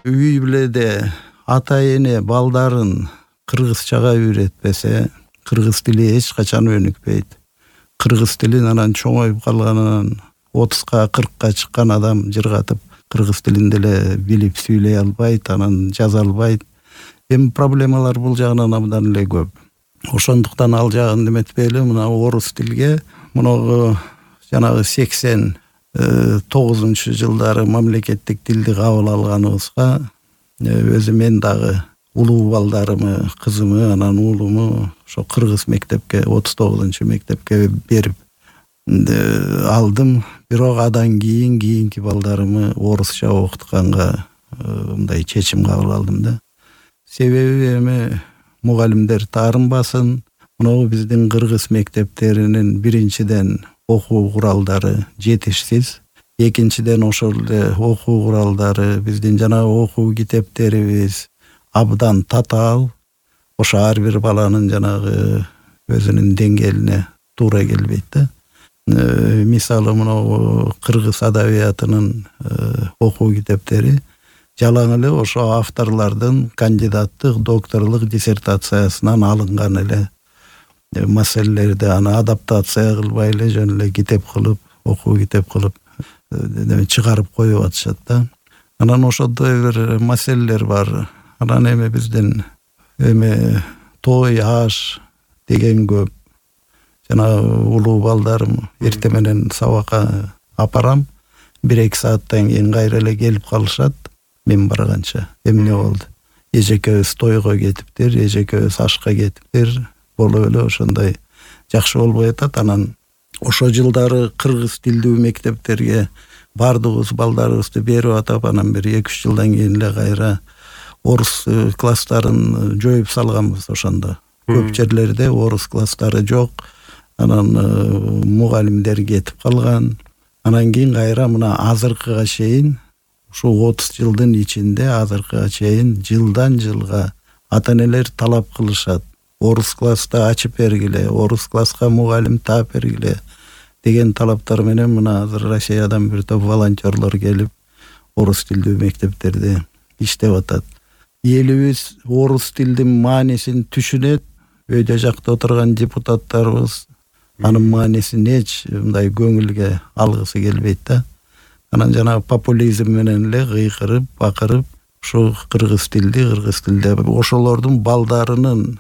үй бүлөдө ата эне балдарын кыргызчага үйрөтпесе, кыргыз тили эч качан өнүкпөйт. Кыргыз тилин анан чоңоюп калганынан 30-ка 40-ка чыккан адам жыргатып кыргыз тилинде эле билип сүйлөй албайт, анан жаза албайт. Эми проблемалар бул жагынан абдан эле көп. Ошондуктан ал жагын неметпейли, мына орус тилге муногу жанагы 89-жылдары мамлекеттик тилди кабыл алганыбызга өзү мен дагы улуу балдарымы, кызымы, анан уулуму ошо кыргыз мектепке, 39-мектепке берип алдым. Бирок адан кийинки балдарымы орусча окутканга мындай чечим кабыл алдым да. Себеби эми мугалимдер таарынбасын. Мына биздин кыргыз мектептеринин биринчиден окуу куралдары жетишсиз. Экинчиден ошол эле окуу куралдары, биздин жанагы окуу китептерибиз абдан татаал. Ошо ар бир баланын жанагы өзүнүн деңгээлине туура келбейт да. Мисалы мына кыргыз адабиятынын окуу китептери жалаң эле ошо авторлордун кандидаттык, докторлук диссертациясынан алынган эле маселелерди аны адаптация кылбай эле жөн эле китеп кылып, окуу китеп кылып чыгарып коюп атышат да. Анан ошондой бир маселелер бар. Анан эми биздин той аш деген көп. Жана улуу балдарым эрте менен сабакка апарам. 1-2 сааттан кийин кайра эле келип калышат. Мен барганча. Эмне болду? Эжекебиз тойго кетиптир, эжекебиз ашка кетиптир. Болуп эле ошондой жакшы болбой атат. Анан ошо жылдары кыргыз тилдүү мектептерге бардыгыбыз балдарыбызды берип атап, анан бир 2-3 жылдан кийин эле кайра орус класстарын жоюп салганбыз ошондо. Көп жерлерде орус класстары жок. Анан мугалимдер кетип калган. Анан кийин кайра мына азыркыга чейин, ушу 30 жылдын ичинде азыркыга чейин жылдан жылга ата-энелер талап кылышат. Орус класста ачып бергиле, орус класска мугалим таап бергиле деген талаптар менен мына азыр Россиядан бир топ волонтерлор келип орус тилдүү мектептерде иштеп атат. Элибиз орус тилдин маанисин түшүнөт. Өйдө жакта отурган депутаттарыбыз анын маанисин эч мындай көңүлгө алгысы келбейт да. Анан жана популизм менен эле кыйкырып, бакырып, ушу кыргыз тилде ошолордун балдарынын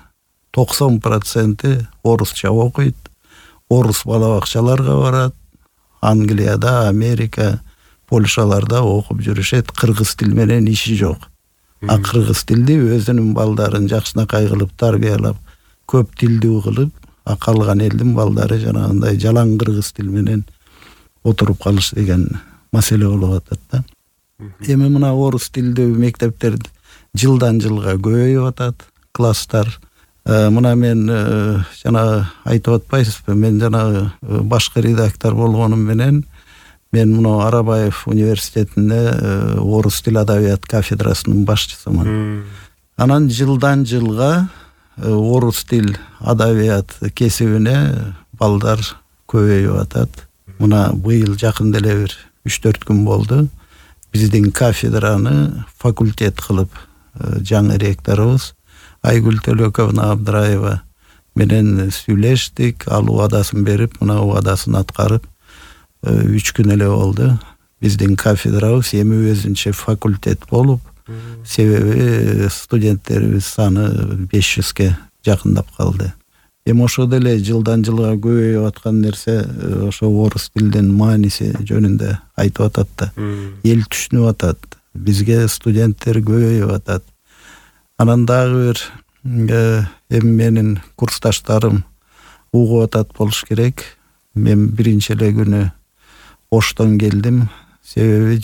90% орусча окуйт. Орус балабакчаларга барат. Англияда, Америка, Польшаларда окуп жүрүшөт. Кыргыз тил менен иши жок. А кыргыз тилди өзүнүн балдарын жакшынакай кылып тарбиялап, көп тилдүү кылып, калган элдин балдары жанагындай жалаң кыргыз тил менен отуруп калыш деген маселе болуп атат да. Эми мына орус тилдүү мектептер жылдан жылга көбөйүп атат, класстар. Мына мен жана айтып атпайсызбы, мен жана башкы редактор болгонум менен мен мына Арабаев университетинде орус тил адабият кафедрасынын башчысымын. Анан жылдан жылга орус тил адабият кесибине балдар көбөйүп атат. Мына быйыл жакын деле бир 3-4 күн болду. Биздин кафедраны факультет кылып жаңы ректорубуз Айгүл Төлөковна Абдыраева менен сүйлөштүк. Ал убадасын берип, мына убадасын аткарып 3 күн эле болду. Биздин кафедрабыз эми өзүнчө факультет болуп, себеби студенттерибиз саны 500ке жакындап калды. Эми ошо деле жылдан жылга көбөйүп аткан нерсе ошо орус тилдин мааниси жөнүндө айтып атат да. Эл түшүнүп атат. Бизге студенттер көбөйүп атат. Анан дагы бир эми менин курсташтарым угуп атат болуш керек. Мен биринчи эле күнү Оштон келдим. Себеби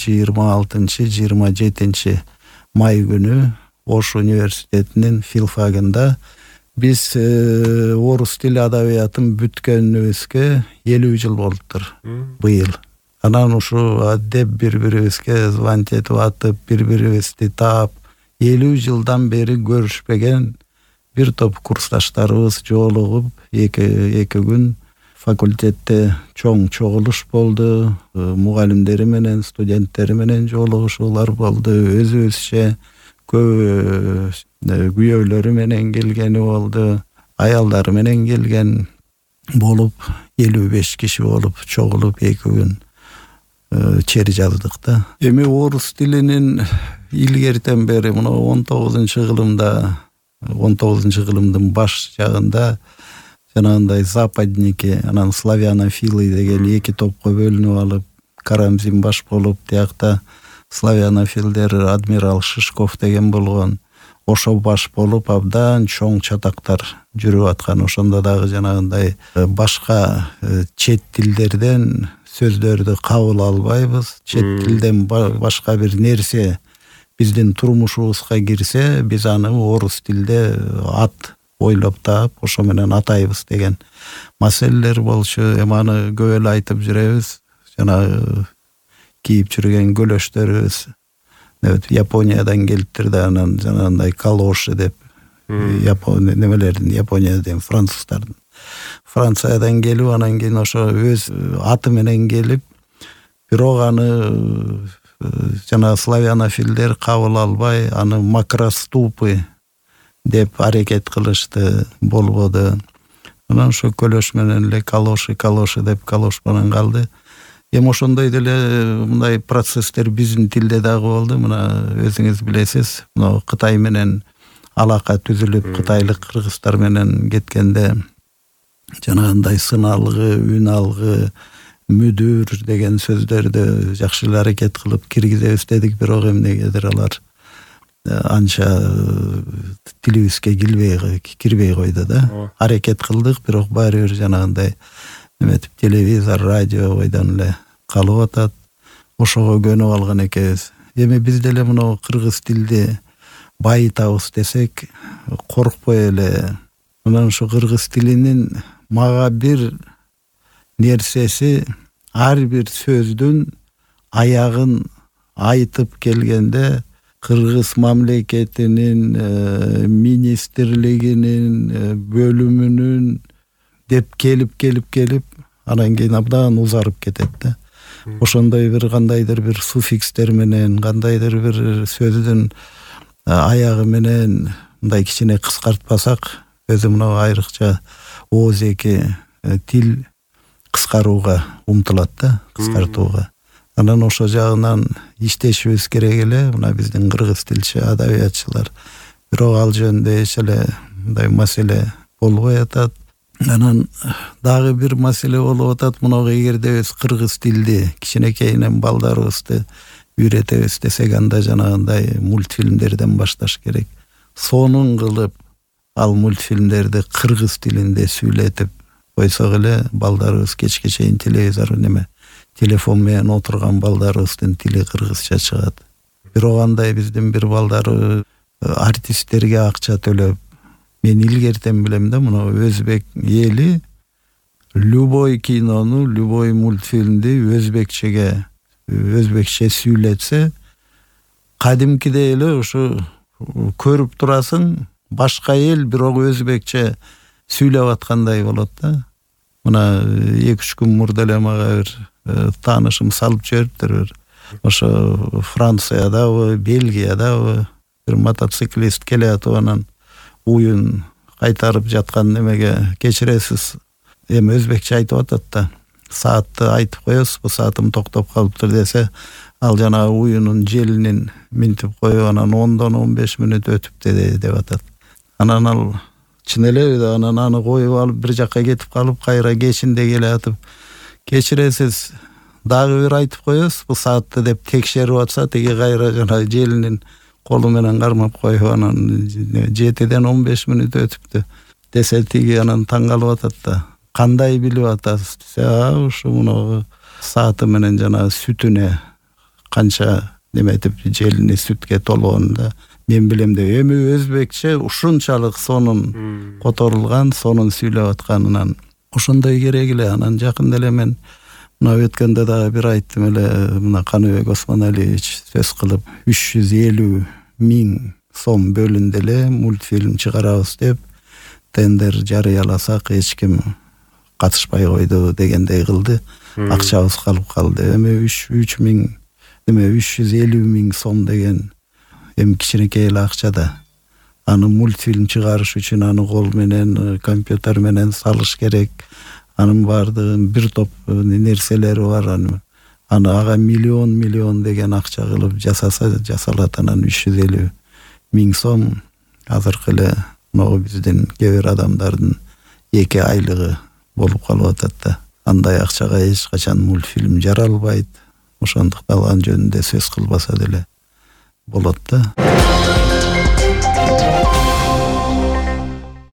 26-27 май күнү Ош университетинин филфагында биз орус тил адабиятын бүткөнүбүзгө 50 жыл болуптур быйыл. Анан ушу деп бири-бирибизге звонить этип атып, бири-бирибизди таап 50 жылдан бери көрүшпөгөн бир топ курсташтарыбыз жолугуп 2 күн факультетте чоң чогулуш болду. Мугалимдери менен, студенттери менен жолугушуулар болду. Өзүбүзчө көп күйөөлөрү менен келгени болду. Аялдары менен келген болуп 55 киши болуп чогулуп 2 күн чер жаздык да. Эми орус тилинин илгертен бери мына 19-кылымдын баш жагында жанагындай западники, анан славянофилы деген 2 топко бөлүнүп алып, Карамзин баш болуп, тиякта славянофилдер адмирал Шишков деген болгон. Ошо баш болуп абдан чоң чатактар жүрүп аткан. Ошондо дагы жанагындай башка чет тилдерден сөздөрдү кабыл албайбыз. Чет тилден башка бир нерсе биздин турмушубузга кирсе, биз аны орус тилде ат ойлоп таап, ошо менен атайбыз деген маселелер болчу. Эми аны көп эле айтып жүрөбүз. Жанагы кийип жүргөн көлөштөрүбүз Япониядан келиптир да, анан жанагындай калоши деп Японияден, француздардын. Франциядан келип, анан кийин ошо өз аты менен келип, бирок аны жана славянофилдер кабыл албай, аны макроступы деп аракет кылышты, болбоду. Анан ошо көлөш менен эле калоши деп калош менен калды. Эми ошондой деле мындай процесстер биздин тилде дагы болду. Мына өзүңүз билесиз, мына Кытай менен алака түзүлүп, кытайлык кыргыздар менен кеткенде жанагындай сын алгы, үн алгы, мүдүр деген сөздөрдү жакшы эле аракет кылып киргизебиз дедик, бирок эмнегедир алар анча тилибизге кирбей койду да. Аракет кылдык, бирок баары бир жанагындай эметип телевизор, радио бойдон эле калып атат. Ошого көнүп алган экенбиз. Эми биз деле мына кыргыз тилди байытабыз десек коркпой эле, анан ушу кыргыз тилинин мага бир нерсеси, ар бир сөздүн аягын айтып келгенде кыргыз мамлекетинин министрлигинин бөлүмүнүн деп келип анан кийин абдан узарып кетет да. Ошондой бир кандайдыр бир суффикстер менен, кандайдыр бир сөздүн аягы менен мындай кичине кыскартпасак, өзү мына айрыкча ооз-эки тил кыскарууга умтулат да, кыскартууга. Анан ошо жагынан иштешибиз керек эле, мына биздин кыргыз тилчи адабиятчылар. Бирок ал жөнүндө эч эле мындай маселе болбой атат. Анан дагы бир маселе болуп атат. Мына эгерде биз кыргыз тилди кичинекейинен балдарыбызды үйрөтөбүз десек, анда жанагындай мультфильмдерден башташ керек. Сонун кылып ал мультфильмдерди кыргыз тилинде сүйлөтүп койсок эле, балдарыбыз кечке чейин телевизор телефон менен отурган балдарыбыздын тили кыргызча чыгат. Бирок андай биздин бир балдары артисттерге акча төлөп, мен илгертен билем да, мына өзбек эли любой кинону, любой мультфильмди өзбекче сүйлөтсө, кадимкидей эле ушу көрүп турасың, башка эл бирок өзбекче сүйлөп аткандай болот да. Мына 2-3 күн мурда эле мага бир таанышым салып жибериптир. Ошо Франциядабы, Бельгиядабы бир мотоциклист келатып, анан уюн кайтарып жаткан немеге кечиресиз, эми өзбекче айтып атат да, саатты айтып коесуз, бу саатым токтоп калыптыр десе, ал жанагы уюнун желинин минтип коюп, анан 10-15 мүнөт өтүптү деп атат. Анан ал чын эле, анан аны коюп алып бир жакка кетип калып, кайра кечинде келатып, кечиресиз, дагы бир айтып коесуз бу саатты деп текшерип атса, тиги кайра жанагы желинин колу менен кармап коюп, анан 7-ден 15 мүнөт өтүптү десе, тиги анан таң калып атат да, кандай билип атасыз десе, ушу муну сааты менен жанагы сүтүнө канча неметип желини сүткө толгонун мен билем деп. Эми өзбекче ушунчалык сонун которулган, сонун сүйлөп атканынан ошондой керек эле. Анан жакында эле мен мына өткөндө дагы бир айттым эле, мына Каныбек Осмоналиевич сөз кылып 350 000 сом бөлүндү эле, мультфильм чыгарабыз деп тендер жарыяласак эч ким катышпай койду дегендей кылды. Акчабыз калып калды. Эми 350 миң сом деген эми кичинекей эле акча да. Аны мультфильм чыгарыш үчүн аны кол менен, компьютер менен салыш керек. Анын баардыгын бир топ нерселери бар. Аны ага миллион деген акча кылып жасалат. Анан 350 миң сом азыркы эле могу биздин кээ бир адамдардын 2 айлыгы болуп калып атат да. Андай акчага эч качан мультфильм жаралбайт. Ошондуктан ал жөнүндө сөз кылбаса деле болот да.